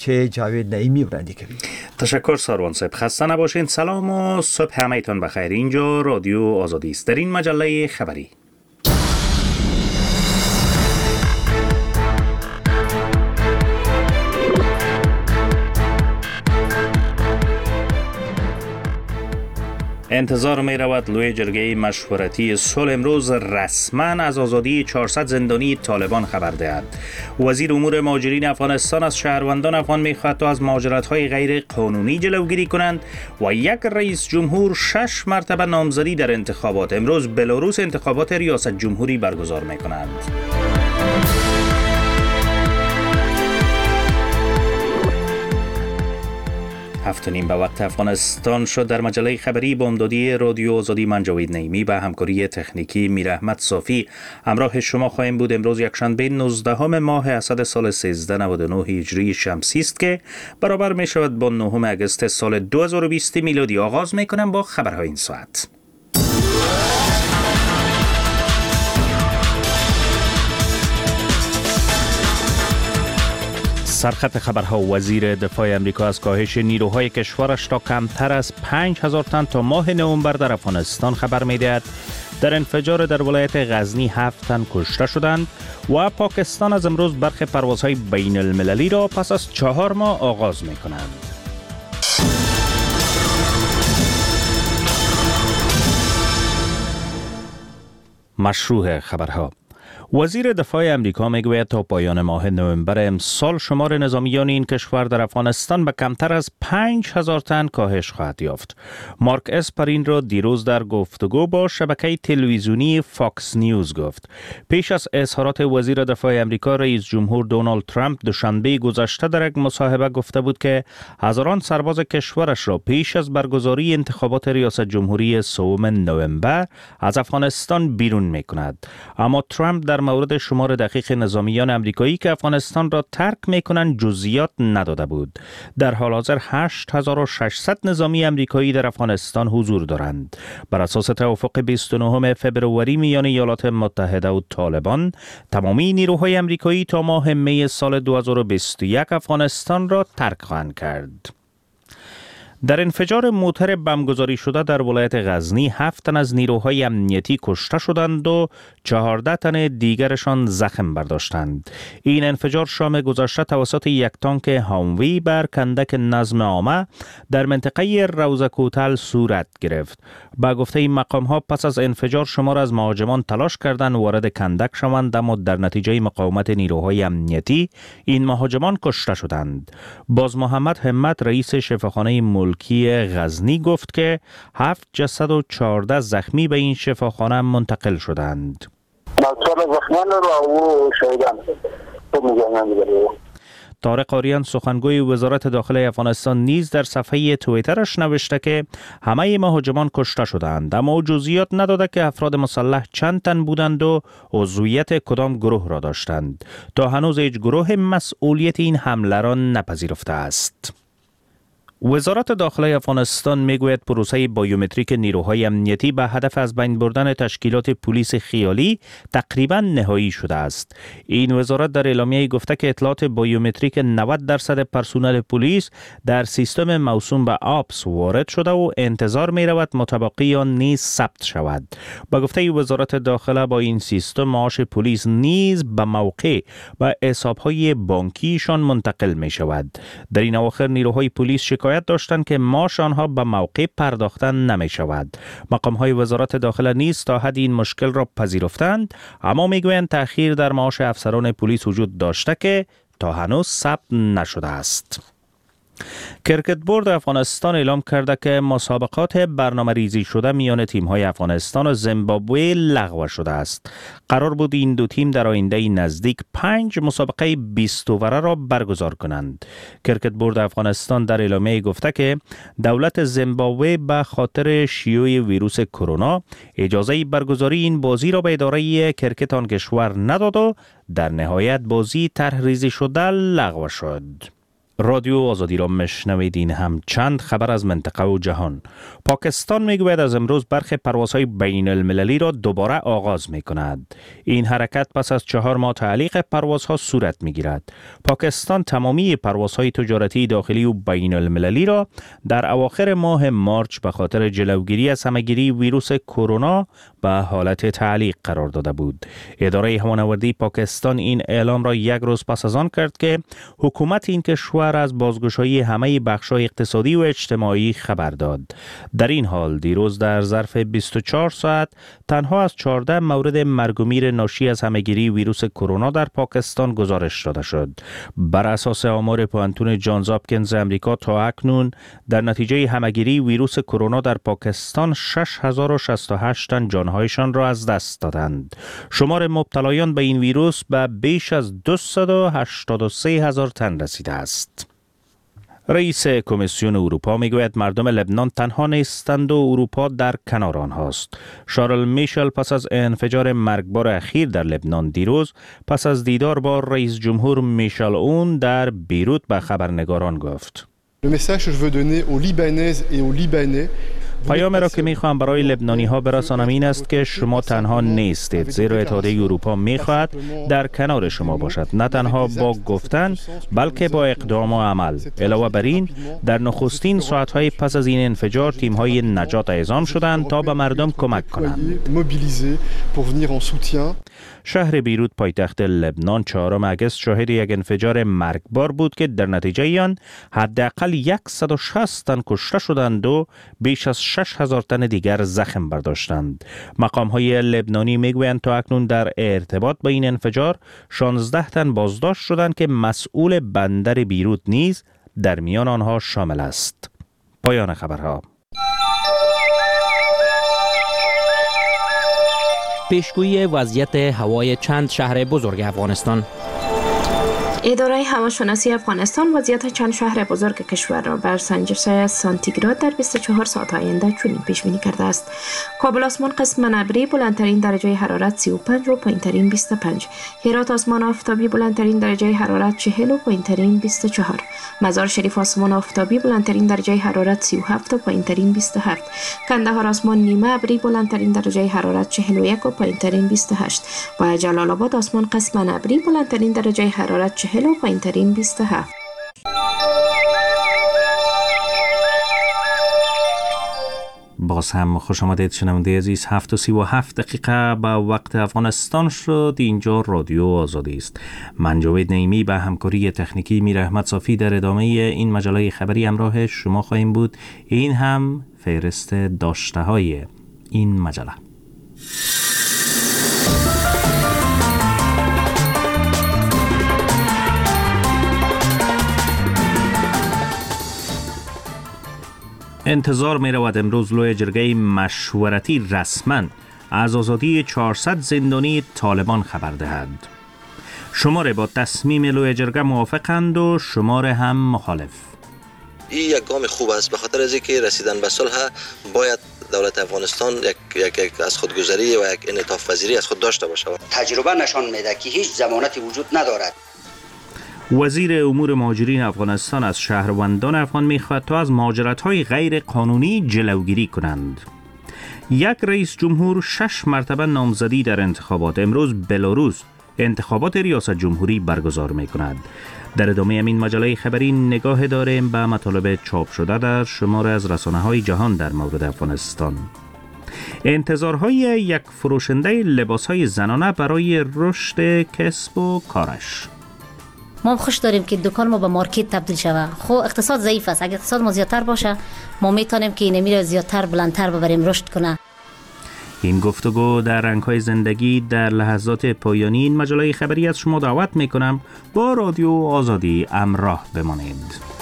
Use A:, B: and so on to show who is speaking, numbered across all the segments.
A: چه جاوید نعیمی برندی کردی.
B: تشکر ساروان صاحب، خسته نباشین. سلام و صبح همه‌تان بخیر. اینجا رادیو آزادی است. در این مجله خبری انتظار می رود لوی جرگه مشورتی صلح امروز رسما از آزادی 400 زندانی طالبان خبر دهد. وزیر امور مهاجرین افغانستان از شهروندان افغان می خواهد تا از مهاجرت‌های غیر قانونی جلوگیری کنند و یک رئیس جمهور 6 مرتبه نامزدی در انتخابات. امروز بلاروس انتخابات ریاست جمهوری برگزار می کنند. 7:30 به وقت افغانستان شد. در مجله خبری با امدادی رادیو آزادی من جاوید نعیمی و همکاری تکنیکی میر احمد صافی همراه شما خواهیم بود. امروز یکشنبه 19 ماه اسد سال 1399 هجری شمسی است که برابر می شود با 9 اگست سال 2020 میلادی. آغاز می کنم با خبرهای این ساعت. سرخط خبرها: وزیر دفاع امریکا از کاهش نیروهای کشورش تا کمتر از 5000 تن تا ماه نوامبر در افغانستان خبر می‌دهد. در انفجار در ولایت غزنی 7 تن کشته شدند و پاکستان از امروز برخی پروازهای بین المللی را پس از 4 ماه آغاز می‌کند. مشروع خبرها: وزیر دفاع امریکا میگوید تا پایان ماه نوامبر امسال شمار نظامیان این کشور در افغانستان به کمتر از 5000 تن کاهش خواهد یافت. مارک اسپر این را دیروز در گفتگو با شبکه تلویزیونی فاکس نیوز گفت. پیش از اظهارات وزیر دفاع امریکا، رئیس جمهور دونالد ترامپ دوشنبه گذشته در یک مصاحبه گفته بود که هزاران سرباز کشورش را پیش از برگزاری انتخابات ریاست جمهوری 3 نوامبر از افغانستان بیرون می‌کند. اما ترامپ در مورد شمار دقیق نظامیان امریکایی که افغانستان را ترک می‌کنند جزئیات نداده بود. در حال حاضر 8600 نظامی امریکایی در افغانستان حضور دارند. بر اساس توافق 29 فبروری میان ایالات متحده و طالبان، تمامی نیروهای امریکایی تا ماه می سال 2021 افغانستان را ترک خواهند کرد. در انفجار موتر بمبگذاری شده در ولایت غزنی 7 تن از نیروهای امنیتی کشته شدند و 14 تن دیگرشان زخم برداشتند. این انفجار شام گذشته توسط یک تانک هاموی بر کندک نظم عامه در منطقه روضه کوتل صورت گرفت. با گفته این مقام‌ها پس از انفجار شمار از مهاجمان تلاش کردند وارد کندک شوند، اما در نتیجه مقاومت نیروهای امنیتی این مهاجمان کشته شدند. باز محمد همت رئیس شفاخانه ملکی غزنی گفت که 7 جسد و 14 زخمی به این شفاخانه منتقل شدند. طارق آریان سخنگوی وزارت داخله افغانستان نیز در صفحه توییترش نوشته که همه مهاجمان کشته شدند، اما جزئیات نداده که افراد مسلح چند تن بودند و عضویت کدام گروه را داشتند. تا هنوز هیچ گروه مسئولیت این حمله را نپذیرفته است. وزارت داخله افغانستان میگوید پروسه بایومتریک نیروهای امنیتی به هدف از بین بردن تشکیلات پلیس خیالی تقریبا نهایی شده است. این وزارت در اعلامیه گفته که اطلاعات بایومتریک 90% پرسنل پلیس در سیستم موسوم به آپس وارد شده و انتظار می رود مطابقی آن نیز ثبت شود. با گفته وزارت داخله با این سیستم معاش پلیس نیز به موقع به حساب‌های بانکیشان منتقل می شود. در این اواخر نیروهای پلیس شکایت داشتند که معاش آنها به موقع پرداخته نمی شود. مقام‌های وزارت داخله نیز تا حد این مشکل را پذیرفتند، اما میگویند تأخیر در معاش افسران پلیس وجود داشته که تا هنوز ثبت نشده است. کرکت بورد افغانستان اعلام کرده که مسابقات برنامه ریزی شده میان تیم‌های افغانستان و زیمبابوه لغو شده است. قرار بود این دو تیم در آینده نزدیک 5 مسابقه 20 اووره را برگزار کنند. کرکت بورد افغانستان در اعلامیه گفته که دولت زیمبابوه به خاطر شیوع ویروس کرونا اجازه برگزاری این بازی را به اداره کرکت آن کشور نداد و در نهایت بازی طرح ریزی شده لغو شد. رادیو آزادی را مشنوید. این هم چند خبر از منطقه و جهان. پاکستان میگوید از امروز برخی پروازهای بین المللی را دوباره آغاز می کند. این حرکت پس از 4 ماه تعلیق پروازها صورت می گیرد. پاکستان تمامی پروازهای تجارتی داخلی و بین المللی را در اواخر ماه مارچ به خاطر جلوگیری از همهگیری ویروس کرونا به حالت تعلیق قرار داده بود. اداره هوانوردی پاکستان این اعلام را یک روز پس از آن کرد که حکومت این کشور از بازگشایی همه بخش‌های اقتصادی و اجتماعی خبر داد. در این حال دیروز در ظرف 24 ساعت تنها از 14 مورد مرگ و میر ناشی از همهگیری ویروس کرونا در پاکستان گزارش داده شد. بر اساس آمار پوانتون جانز هاپکینز امریکا تا اکنون در نتیجه همهگیری ویروس کرونا در پاکستان 6068 تن جانهایشان را از دست دادند. شمار مبتلایان به این ویروس به بیش از 283,000 تن رسیده است. رئیس کمیسیون اروپا میگوید مردم لبنان تنها نیستند و اروپا در کنار آنهاست. شارل میشل پس از انفجار مرگبار اخیر در لبنان دیروز پس از دیدار با رئیس جمهور میشل اون در بیروت به خبرنگاران گفت: پیام را که میخواهم برای لبنانی ها برسانم این است که شما تنها نیستید، زیرا اتحادیه اروپا میخواهد در کنار شما باشد، نه تنها با گفتن بلکه با اقدام و عمل. علاوه بر این در نخستین ساعتهای پس از این انفجار تیم‌های نجات اعزام شدند تا به مردم کمک کنند. شهر بیروت پایتخت لبنان 4 اگست شاهد یک انفجار مرگبار بود که در نتیجه آن حداقل 160 تن کشته شدند و بیش از 6,000 تن دیگر زخم برداشتند. مقام‌های لبنانی میگویند تا اکنون در ارتباط با این انفجار 16 تن بازداشت شدند که مسئول بندر بیروت نیز در میان آنها شامل است. پایان خبرها.
C: پیشگویی وضعیت هوای چند شهر بزرگ افغانستان.
D: اداره هواشناسی افغانستان وضعیت چند شهر بزرگ کشور را بر سنجش سانتیگراد در 24 ساعت آینده چنین پیش بینی کرده است: کابل آسمان قسم ابری بلندترین درجه حرارت 35 و پایینترین 25. هرات آسمان آفتابی بلندترین درجه حرارت 40 و پایینترین 24. مزار شریف آسمان آفتابی بلندترین درجه حرارت 37 و پایینترین 27. کندهار آسمان نیمه ابری بلندترین درجه حرارت 41 و پایینترین 28. و جلال آباد آسمان قسم ابری بلندترین درجه حرارت 40 و پایینترین 27.
B: باز هم خوش آمدید شنونده عزیز. 7:37 به وقت افغانستان شد. اینجا رادیو آزادی است. من جاوید نعیمی به همکاری تکنیکی میر احمد صافی در ادامه این مجله خبری همراه شما خواهیم بود. این هم فهرست داشته های این مجله. انتظار می رود امروز لوی جرگه مشورتی رسما از آزادی 400 زندانی طالبان خبر دهد. شماره با تصمیم لوی جرگه موافقند و شماره هم مخالف.
E: این یک گام خوب است، به خاطر از اینکه رسیدن به صلح باید دولت افغانستان یک از خودگذری و یک انعطاف پذیری از خود داشته باشه.
F: تجربه نشان میده که هیچ ضمانتی وجود ندارد.
B: وزیر امور مهاجرین افغانستان از شهروندان افغان می‌خواهد تا از مهاجرت‌های غیر قانونی جلوگیری کنند. یک رئیس جمهور 6 مرتبه نامزدی در انتخابات. امروز بلاروس انتخابات ریاست جمهوری برگزار می‌کند. در ادامه این مجله خبری نگاه داریم به مطالب چاپ شده در شمار از رسانه‌های جهان در مورد افغانستان. انتظارهای یک فروشنده لباس‌های زنانه برای رشد کسب و کارش.
G: ما خوش داریم که دکان ما به مارکت تبدیل شود. خب اقتصاد ضعیف است. اگر اقتصاد ما زیادتر باشه ما میتونیم که اینمی را زیادتر بلندتر ببریم رشد کنه.
B: این گفتگو در رنگ‌های زندگی در لحظات پایانی این مجله خبری از شما دعوت میکنم با رادیو آزادی همراه بمانید.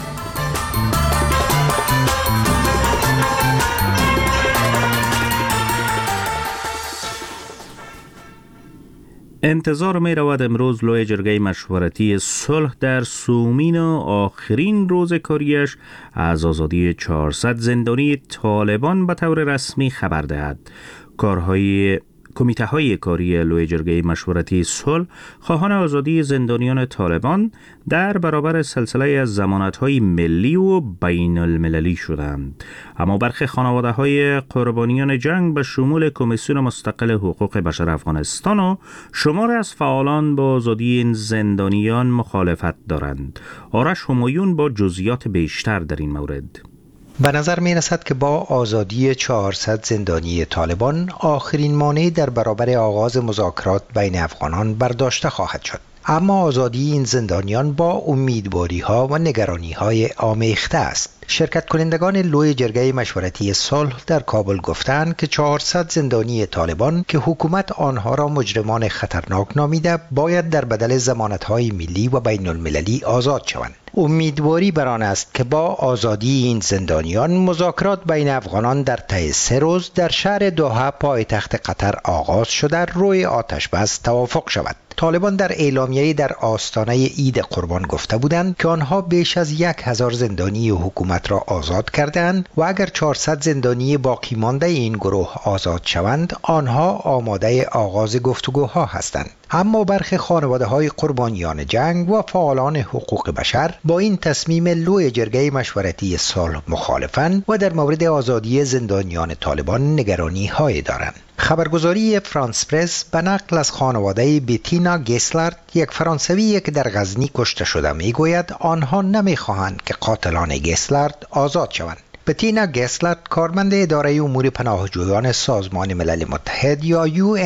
B: انتظار می رود امروز لوی جرگه مشورتی صلح در سومین و آخرین روز کاریش از آزادی 400 زندانی طالبان به طور رسمی خبر دهد. کارهای کمیته های کاری لوی جرگه مشورتی صلح خواهان آزادی زندانیان طالبان در برابر سلسله از ضمانت های ملی و بین المللی شدند. اما برخی خانواده های قربانیان جنگ به شمول کمیسیون مستقل حقوق بشر افغانستان و شمار از فعالان با آزادی این زندانیان مخالفت دارند. آرش همایون با جزئیات بیشتر در این مورد.
H: به نظر می رسد که با آزادی 400 زندانی طالبان آخرین مانع در برابر آغاز مذاکرات بین افغانان برداشته خواهد شد. اما آزادی این زندانیان با امیدواری ها و نگرانی های آمیخته است. شرکت کنندگان لوی جرگه مشورتی صلح در کابل گفتند که 400 زندانی طالبان که حکومت آنها را مجرمان خطرناک نامیده باید در بدل ضمانت‌های ملی و بین المللی آزاد شوند. امیدواری بر آن است که با آزادی این زندانیان مذاکرات بین افغانان در طی 3 روز در شهر دوحه پایتخت قطر آغاز شده روی آتش بس توافق شود. طالبان در اعلامیه‌ای در آستانه عید قربان گفته بودند که آنها بیش از 1000 زندانی حکومت را آزاد کردند و اگر 400 زندانی باقی مانده این گروه آزاد شوند آنها آماده آغاز گفتگوها هستند. اما برخی خانواده‌های قربانیان جنگ و فعالان حقوق بشر با این تصمیم لوی جرگه مشورتی صلح مخالفند و در مورد آزادی زندانیان طالبان نگرانی‌هایی دارند. خبرگزاری فرانس پرس به نقل از خانواده بتینا گسلارد، یک فرانسوی که در غزنی کشته شده، میگوید آنها نمیخواهند که قاتلان گسلارد آزاد شوند. بتینا گسلارد کارمند اداره امور پناهجویان سازمان ملل متحد یا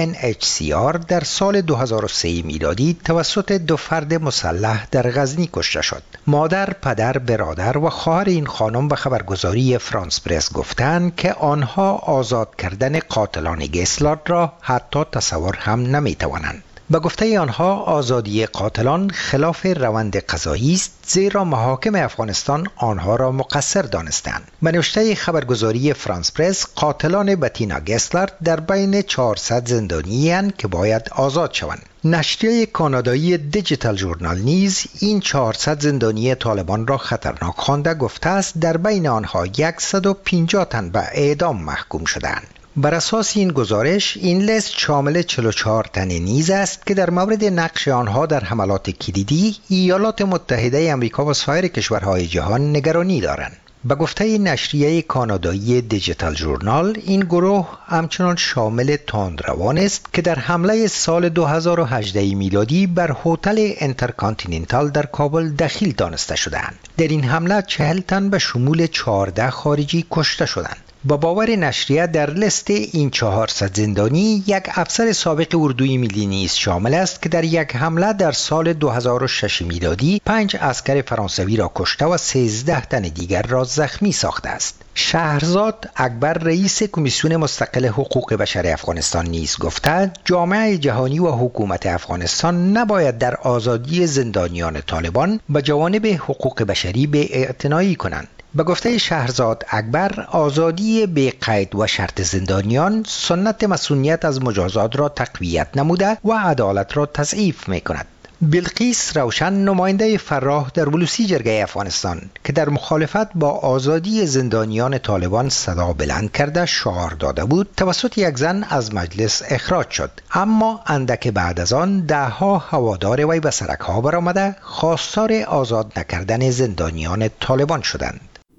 H: UNHCR در سال 2003 میلادی توسط 2 فرد مسلح در غزنی کشته شد. مادر، پدر، برادر و خواهر این خانم به خبرگزاری فرانس پرس گفتند که آنها آزاد کردن قاتلان گسلارد را حتی تصور هم نمیتوانند. به گفته آنها آزادی قاتلان خلاف روند قضایی است، زیرا محاکم افغانستان آنها را مقصر دانستند. به نوشته خبرگزاری فرانس پرس، قاتلان بتینا گسلارد در بین 400 زندانی اند که باید آزاد شوند. نشریه کانادایی دیجیتال ژورنال نیز این 400 زندانی طالبان را خطرناک خوانده گفته است در بین آنها 150 تن به اعدام محکوم شدند. بر اساس این گزارش این لیست شامل 44 تن نیز است که در مورد نقش آنها در حملات کلیدی ایالات متحده آمریکا و سایر کشورهای جهان نگرانی دارند. به گفته نشریه کانادایی دیجیتال ژورنال، این گروه همچنان شامل تندروان است که در حمله سال 2018 میلادی بر هتل انترکانتیننتال در کابل دخیل دانسته شدند. در این حمله 40 تن به شمول 14 خارجی کشته شدند. با باور نشریه در لیست این 400 زندانی یک افسر سابق اردوی ملی نیز شامل است که در یک حمله در سال 2006 میلادی 5 عسکر فرانسوی را کشته و 13 تن دیگر را زخمی ساخته است. شهرزاد اکبر، رئیس کمیسیون مستقل حقوق بشر افغانستان نیز گفته جامعه جهانی و حکومت افغانستان نباید در آزادی زندانیان طالبان به جوانب حقوق بشری بی‌اعتنایی کنند. به گفته شهرزاد اکبر، آزادی بی قید و شرط زندانیان سنت مسئولیت از مجازات را تقویت نموده و عدالت را تضعیف می کند. بلقیس روشن، نماینده فراه در ولوسی جرگه افغانستان که در مخالفت با آزادی زندانیان طالبان صدا بلند کرده شعار داده بود، توسط یک زن از مجلس اخراج شد. اما اندک بعد از آن 10 هوادار وی به سرک‌ها برآمده خواستار آزاد نکردن زندانیان طالبان شدند.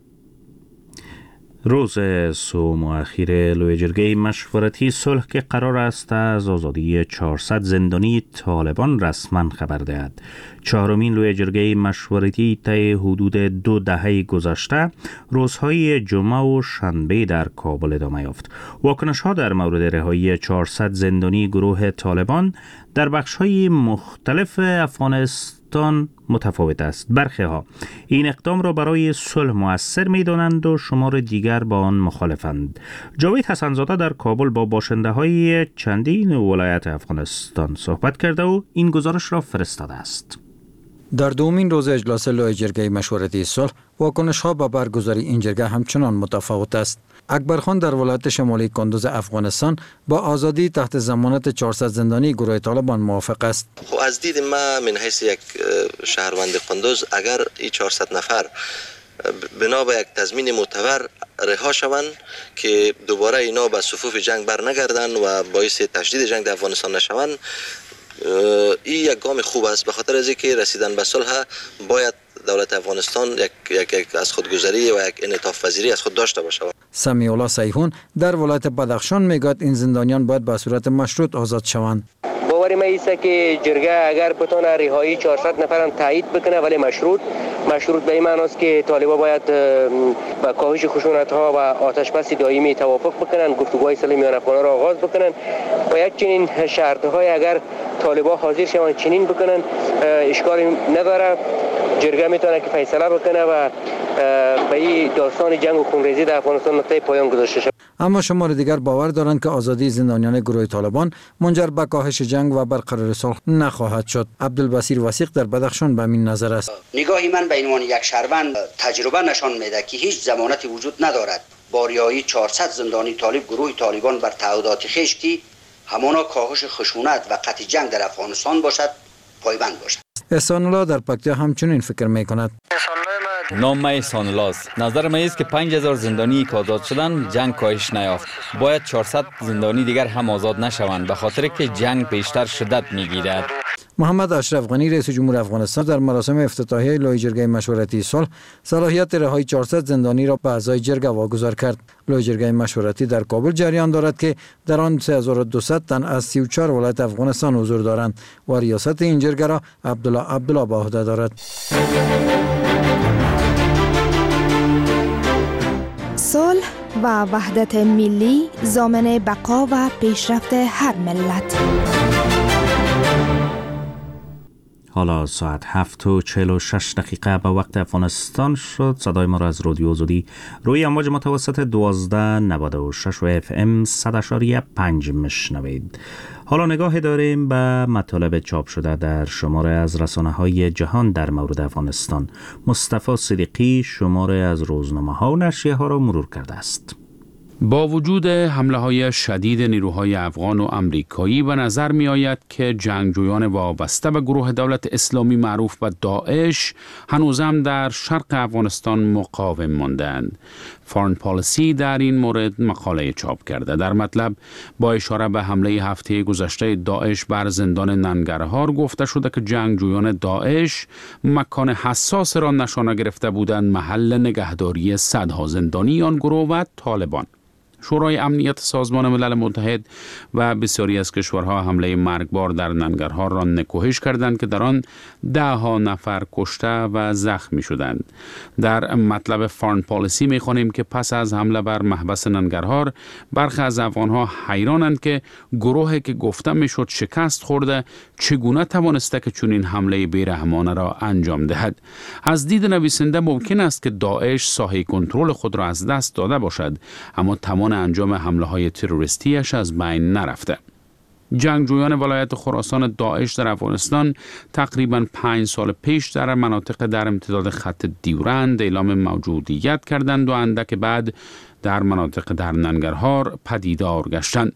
B: روز سوم و اخیر لوی جرگه مشورتی صلح که قرار است از آزادی 400 زندانی طالبان رسما خبر دهد. 4مین لوی جرگه مشورتی طی حدود 2 دهه گذشته روزهای جمعه و شنبه در کابل ادامه یافت. واکنش‌ها در مورد رهایی 400 زندانی گروه طالبان در بخش‌های مختلف افغانستان متفاوت است. برخی ها این اقدام را برای صلح مؤثر می‌دانند و شمار دیگر با آن مخالفند. جاوید حسن‌زاده در کابل با باشنده‌های چندین ولایت افغانستان صحبت کرده و این گزارش را فرستاده است.
I: در دومین روز اجلاس لوی جرگه مشورتی صلح واکنش‌ها به برگزاری این جرگه همچنان متفاوت است. اکبرخان در ولایت شمالی کندوز افغانستان با آزادی تحت ضمانت 400 زندانی گروه طالبان موافق است.
E: خب از دید ما من حیث یک شهروند کندوز، اگر این 400 نفر بنا به یک تضمین معتبر رها شوند که دوباره اینا به صفوف جنگ بر نگردن و باعث تشدید جنگ در افغانستان نشوند. این یک گام خوب است، به خاطر از اینکه رسیدن به صلح باید دولت افغانستان یک از خودگذری و یک انعطاف پذیری از خود داشته باشه.
I: سمیع الله سیحون در ولایت بدخشان میگوید این زندانیان باید به صورت مشروط آزاد شوند.
J: باور ما ایست که جرگه اگر بتونه رهایی 400 نفرم تایید بکنه ولی مشروط به این معناست که طالبان باید با کاهش خشونت ها و آتش بس دائمی توافق بکنن، گفتگوهای صلح میان افغانان را آغاز بکنن و یک چنین شرط های اگر طالبان حاضر شوند چنین بکنن اشکالی نداره. جرگه میتونه که فیصله بکنه و به این داستان جنگ و خونریزی در افغانستان نقطه پایان گذاشته شود.
I: اما شمار دیگر باور دارند که آزادی زندانیان گروه طالبان منجر به کاهش جنگ و برقرار صلح نخواهد شد. عبدالبصیر وثیق در بدخشان به این نظر است.
F: نگاهی من به عنوان یک شهروند تجربه نشان میده که هیچ ضمانتی وجود ندارد با رهایی 400 زندانی طالب گروه طالبان بر تعهدات خویش که همانا کاهش خشونت و قطع جنگ در افغانستان باشد پایبند باشد.
I: احسان الله در پکتیا همچنین فکر میکند.
K: نام من احسان الله است. نظر من است که 5000 زندانی که آزاد شدن جنگ کاهش نیافت. باید 400 زندانی دیگر هم آزاد نشوند به خاطر که جنگ بیشتر شدت میگیرد.
I: محمد اشرف غنی رئیس جمهور افغانستان در مراسم افتتاحیه لایحه جرگه مشورتی صلح صلاحیت رهایی 400 زندانی را به اعضای جرگه واگذار کرد. لایحه جرگه مشورتی در کابل جریان دارد که در آن 3200 تن از 34 ولایت افغانستان حضور دارند و ریاست این جرگه را عبدالله به عهده دارد.
L: صلح و وحدت ملی ضامن بقا و پیشرفت هر ملت.
B: حالا ساعت 7:46 به وقت افغانستان شد. صدای ما را از رادیو آزادی روی امواج متوسط 1296 و FM 100.5 میشنوید. حالا نگاه داریم به مطالب چاپ شده در شماره از رسانه‌های جهان در مورد افغانستان. مصطفی صدیقی شماره از روزنامه‌ها و نشریه‌ها را مرور کرده است.
M: با وجود حمله‌های شدید نیروهای افغان و امریکایی به نظر می آید که جنگجویان وابسته به گروه دولت اسلامی معروف به داعش هنوزم در شرق افغانستان مقاوم ماندند. فارن پالیسی در این مورد مقاله چاپ کرده. در مطلب با اشاره به حمله هفته گذشته داعش بر زندان ننگرهار گفته شده که جنگجویان داعش مکان حساس را نشانه گرفته بودند محل نگهداری صدها زندانی آن گروه و طالبان. شورای امنیت سازمان ملل متحد و بسیاری از کشورها حمله مرگبار در ننگرهار را نکوهش کردند که در آن 10 نفر کشته و زخمی شدند. در مطلب فارن پالیسی می‌خوانیم که پس از حمله بر محبس ننگرهار برخی از افغان‌ها حیرانند که گروهی که گفته میشد شکست خورده چگونه توانسته که چنین حمله بیرحمانه را انجام دهد. از دید نویسنده ممکن است که داعش ساحه کنترل خود را از دست داده باشد، اما توان انجام حمله‌های تروریستیش از بین نرفته. جنگجویان ولایت خراسان داعش در افغانستان تقریباً 5 سال پیش در مناطق در امتداد خط دیورند اعلام موجودیت کردند و اندک بعد در مناطق در ننگرهار پدیدار گشتند.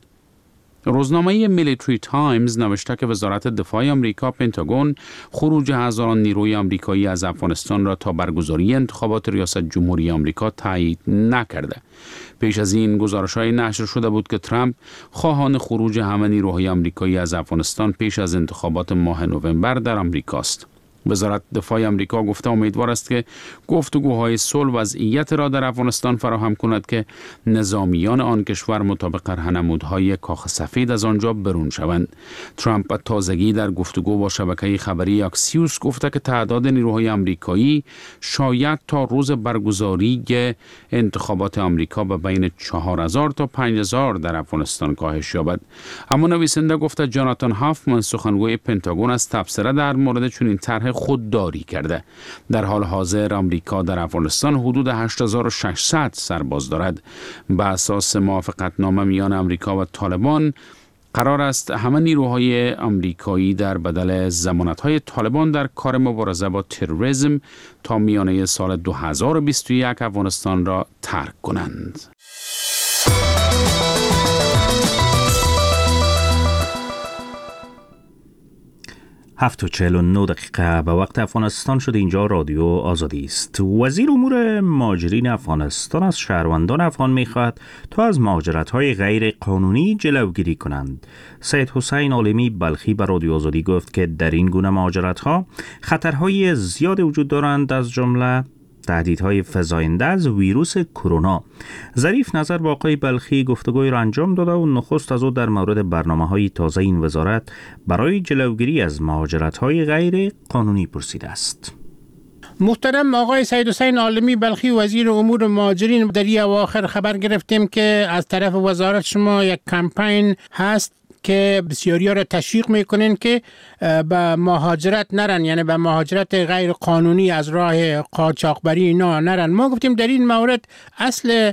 M: روزنامه میلیتری تایمز نوشته که وزارت دفاع آمریکا پنتاگون خروج هزاران نیروی آمریکایی از افغانستان را تا برگزاری انتخابات ریاست جمهوری آمریکا تایید نکرده. پیش از این گزارش‌های نشر شده بود که ترامپ خواهان خروج همه نیروهای آمریکایی از افغانستان پیش از انتخابات ماه نوامبر در آمریکاست. وزارت دفاع آمریکا گفته امیدوار است که گفتگوهای صلح وضعیت را در افغانستان فراهم کند که نظامیان آن کشور مطابق راهنمودهای کاخ سفید از آنجا برون شوند. ترامپ به تازگی در گفتگو با شبکه خبری اکسیوس گفته که تعداد نیروهای آمریکایی شاید تا روز برگزاری انتخابات آمریکا به بین 4000 تا 5000 در افغانستان کاهش یابد. اما نویسنده گفته جاناتان هافمن سخنگوی پنتاگون از تبصره در مورد چنین طرح خودداری کرده. در حال حاضر آمریکا در افغانستان حدود 8600 سرباز دارد. به اساس موافقتنامه میان آمریکا و طالبان قرار است همه نیروهای آمریکایی در بدل ضمانت‌های طالبان در کار مبارزه با تروریسم تا میانه سال 2021 افغانستان را ترک کنند.
B: 7:49 به وقت افغانستان شد. اینجا رادیو آزادی است. وزیر امور مهاجرین افغانستان از شهروندان افغان می‌خواهد تا از مهاجرت‌های غیر قانونی جلوگیری کنند. سید حسین عالمی بلخی به رادیو آزادی گفت که در این گونه مهاجرت‌ها خطرهای زیاد وجود دارند، از جمله تهدیدهای فزاینده از ویروس کرونا. ظریف نظر با آقای بلخی گفتگوی را انجام داده و نخست از او در مورد برنامه‌های تازه این وزارت برای جلوگیری از مهاجرت‌های غیر قانونی پرسیده است.
N: محترم آقای سید حسین عالمی بلخی وزیر امور مهاجرین، در این اواخر خبر گرفتیم که از طرف وزارت شما یک کمپین هست که بسیاری ها را تشویق میکنین که به مهاجرت نرن، یعنی به مهاجرت غیر قانونی از راه قاچاقبری اینا نرن. ما گفتیم در این مورد اصل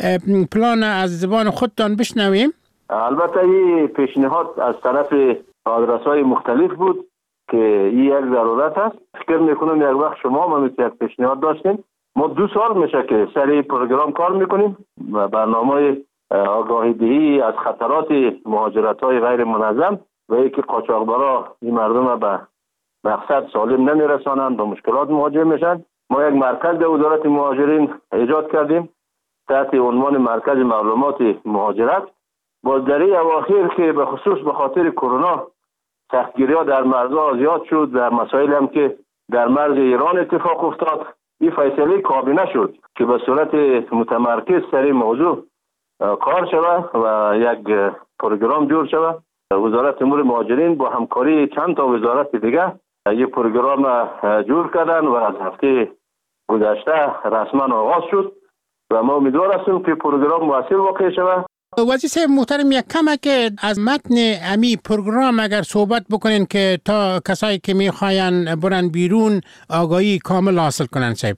N: پلان از زبان خودتان بشنویم.
O: البته این پیشنهاد از طرف آدرس‌های مختلف بود که این یک ضرورت است. فکر میکنم یک وقت شما ما مثل یک پیشنهاد داشتیم. ما 2 سال میشه که سر این پروگرام کار میکنیم و برنامه آگاهی دهی از خطرات مهاجرت‌های غیر منظم و اینکه قاچاقبرا این مردم به مقصد سالم نمیرسانند و مشکلات مواجه میشن. ما یک مرکز در وزارت مهاجرین ایجاد کردیم تحت عنوان مرکز معلومات مهاجرت. باز در این اواخر که به خصوص به خاطر کرونا سختگیری‌ها در مرزها زیاد شد و مسائل هم که در مرز ایران اتفاق افتاد، این فیصله کابینه شد که به صورت متمرکز سر این موضوع کار شود و یک پروگرام جور شود. وزارت امور مهاجرین با همکاری چند تا وزارت دیگه یک پروگرام جور کردن و از هفته گذشته رسما آغاز شد و ما امیدوار هستیم که پروگرام مؤثر واقع شود.
N: وزیر صاحب محترم، یک کمه که از متن امی پروگرام اگر صحبت بکنین که تا کسایی که میخواین برن بیرون آگاهی کامل حاصل کنن. صاحب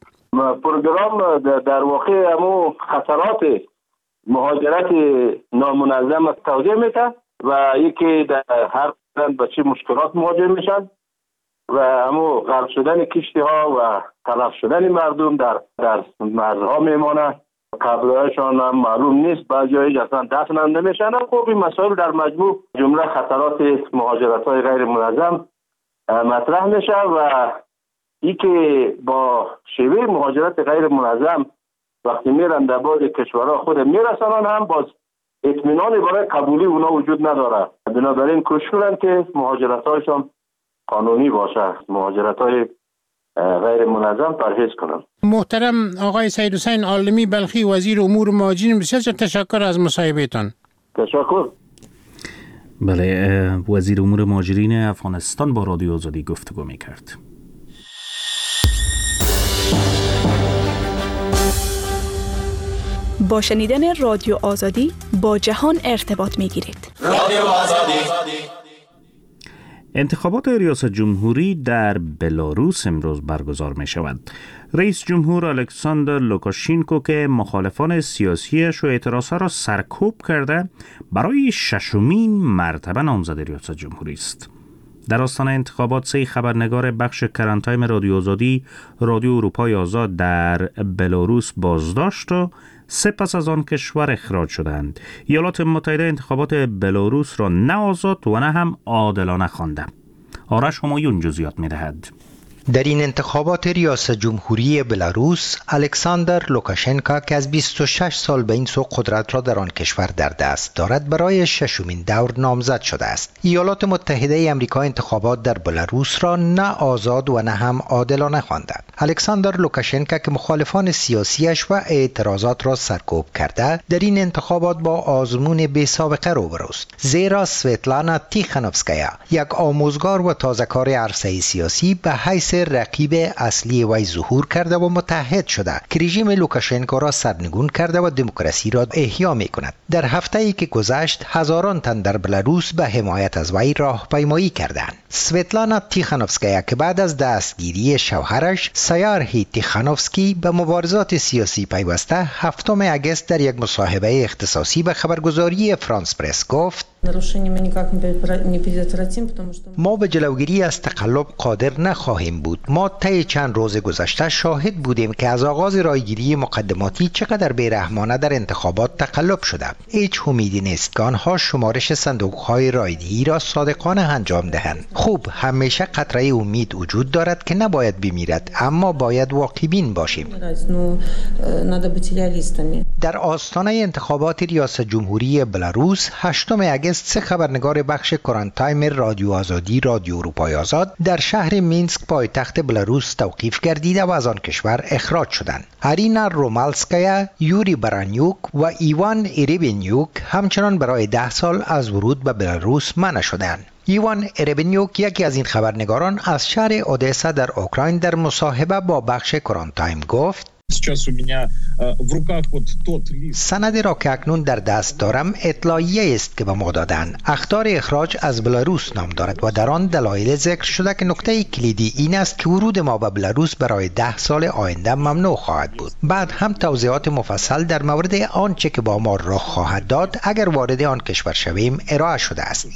O: پروگرام در واقع همو خطرات مهاجرت نامنظم توضیح میده و یکی در هر قدم به چه مشکلات مواجه میشن و همو غرق شدن کشتی ها و تلف شدن مردم در مرزها میمانه. قبرهایشان هم معلوم نیست، بعضی اصلا دفن هم نمیشن. خب این مسائل در مجموع جمله خطرات مهاجرت های غیر منظم مطرح میشه و ای که با شیوه مهاجرت غیر منظم وقتی میرن در بعض کشورها خود میرسنن هم باز اطمینانی برای قبولی اونا وجود نداره. بنابراین کوشش کنن که مهاجرت‌هایشان قانونی باشه، مهاجرت‌های غیر منظم پرهیز کنن.
N: محترم آقای سید حسین عالمی بلخی وزیر امور مهاجرین، بسیار تشکر از مصاحبهتان.
O: تشکر.
B: بله، وزیر امور مهاجرین افغانستان با رادیو آزادی گفتگو میکرد.
P: با شنیدن رادیو آزادی با جهان ارتباط میگیرید. رادیو آزادی.
B: انتخابات ریاست جمهوری در بلاروس امروز برگزار می شود. رئیس جمهور الکساندر لوکاشینکو که مخالفان سیاسیش و اعتراضها را سرکوب کرده، برای 6مین مرتبه نامزد ریاست جمهوری است. در آستانه انتخابات 3 خبرنگار بخش کرنتایم رادیو آزادی رادیو اروپای آزاد در بلاروس بازداشت و 3 پس از آن کشور اخراج شدند. ایالات متحده انتخابات بلاروس را نه آزاد و نه هم عادلانه خوانده. آرش همایون جزئیات می‌دهد.
H: در این انتخابات ریاست جمهوری بلاروس، الکساندر لوکاشنکا که از 26 سال به این سو قدرت را در آن کشور در دست دارد، برای 6مین دور نامزد شده است. ایالات متحده آمریکا انتخابات در بلاروس را نه آزاد و نه هم عادلانه خواندند. الکساندر لوکاشنکا که مخالفان سیاسیش و اعتراضات را سرکوب کرده، در این انتخابات با آزمون بی سابقه روبروست، زیرا سویتلانا تیخانوفسکایا، یک آموزگار و تازه‌کار عرصه سیاسی، به حیث رقیب اصلی وی ظهور کرده و متحد شده که رژیم لوکاشنکو را سرنگون کرده و دموکراسی را احیا می کند. در هفته‌ای که گذشت، هزاران تن در بلاروس به حمایت از وی راهپیمایی کردند. سویتلانا تیخانوفسکایا که بعد از دستگیری شوهرش سیارهی تیخانوفسکی به مبارزات سیاسی پیوسته، 7 اگست در یک مصاحبه اختصاصی به خبرگزاری فرانس پرس گفت: ما به جلوگیری از تقلب قادر نخواهیم بود. ما طی چند روز گذشته شاهد بودیم که از آغاز رایگیری مقدماتی چقدر بیرحمانه در انتخابات تقلب شده. هیچ امیدی نیست که آنها شمارش صندوق‌های رایدهی را صادقانه انجام دهند. خوب، همیشه قطره امید وجود دارد که نباید بمیرد، اما باید واقع بین باشیم. در آستانه انتخابات ریاست جمهوری بلاروس 8 اگست 3 خبرنگار بخش کرانتایم رادیو آزادی رادیو اروپای آزاد در شهر مینسک پایتخت بلاروس توقیف گردیده و از آن کشور اخراج شدند. ارینا رومالسکایا، یوری برانیوک و ایوان ایریبینیوک همچنان برای 10 سال از ورود به بلاروس منع شدند. ایوان ایریبینیوک، یکی از این خبرنگاران از شهر اودسا در اوکراین، در مصاحبه با بخش کرانتایم گفت: سندی را که اکنون در دست دارم اطلاعیه است که به ما دادند. اخطار اخراج از بلاروس نام دارد و در آن دلایل ذکر شده که نکته کلیدی این است که ورود ما به بلاروس برای 10 سال آینده ممنوع خواهد بود. بعد هم توضیحات مفصل در مورد آنچه که با ما رخ خواهد داد اگر وارد آن کشور شویم ارائه شده است.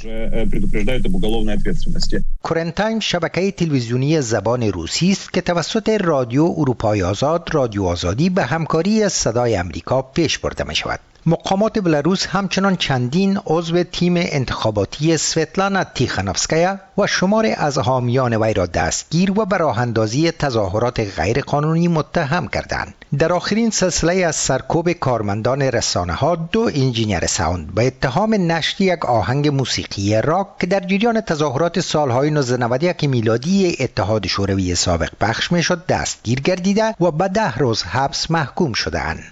H: کرانتایم شبکه تلویزیونی زبان روسی است که توسط رادیو اروپای آزاد رادیو آزادی به همکاری صدای امریکا پیش برده می شود. مقامات بلاروس همچنان چندین عضو تیم انتخاباتی سویتلانا تیخانوفسکایا و شمار از حامیان وی را دستگیر و به راه اندازی تظاهرات غیرقانونی متهم کردند. در آخرین سلسله از سرکوب کارمندان رسانه ها 2 انجینیر ساوند به اتهام نشر یک آهنگ موسیقی راک که در جریان تظاهرات سالهای 1991 میلادی اتحاد شوروی سابق پخش می شد دستگیر گردیده و به 10 روز حبس محکوم شدند.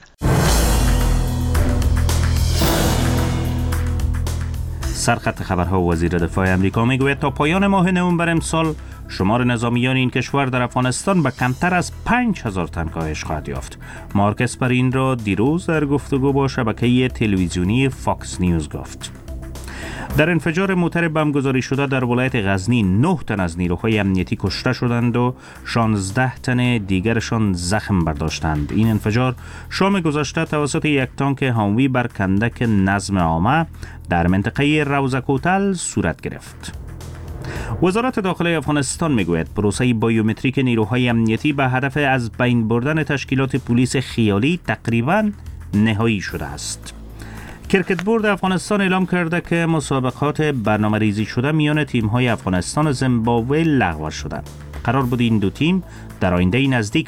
B: سرخط خبرها وزیر دفاع امریکا میگوید تا پایان ماه نوامبر امسال شمار نظامیان این کشور در افغانستان به کمتر از 5000 تن کاهش خواهد یافت. مارک اسپرین را دیروز در گفتگو با شبکه تلویزیونی فاکس نیوز گفت. در انفجار موتر بمبگذاری شده در ولایت غزنی 9 تن از نیروهای امنیتی کشته شدند و 16 تن دیگرشان زخم برداشتند. این انفجار شام گذشته توسط یک تانک هاموی بر کندک نظم عامه در منطقه روزکوتل صورت گرفت. وزارت داخلی افغانستان میگوید پروسه بایومتریک نیروهای امنیتی به هدف از بین بردن تشکیلات پلیس خیالی تقریباً نهایی شده است. کرکت بورد افغانستان اعلام کرده که مسابقات برنامه ریزی شده میان تیم‌های افغانستان و زیمبابوه لغو شده. قرار بود این دو تیم در آینده نزدیک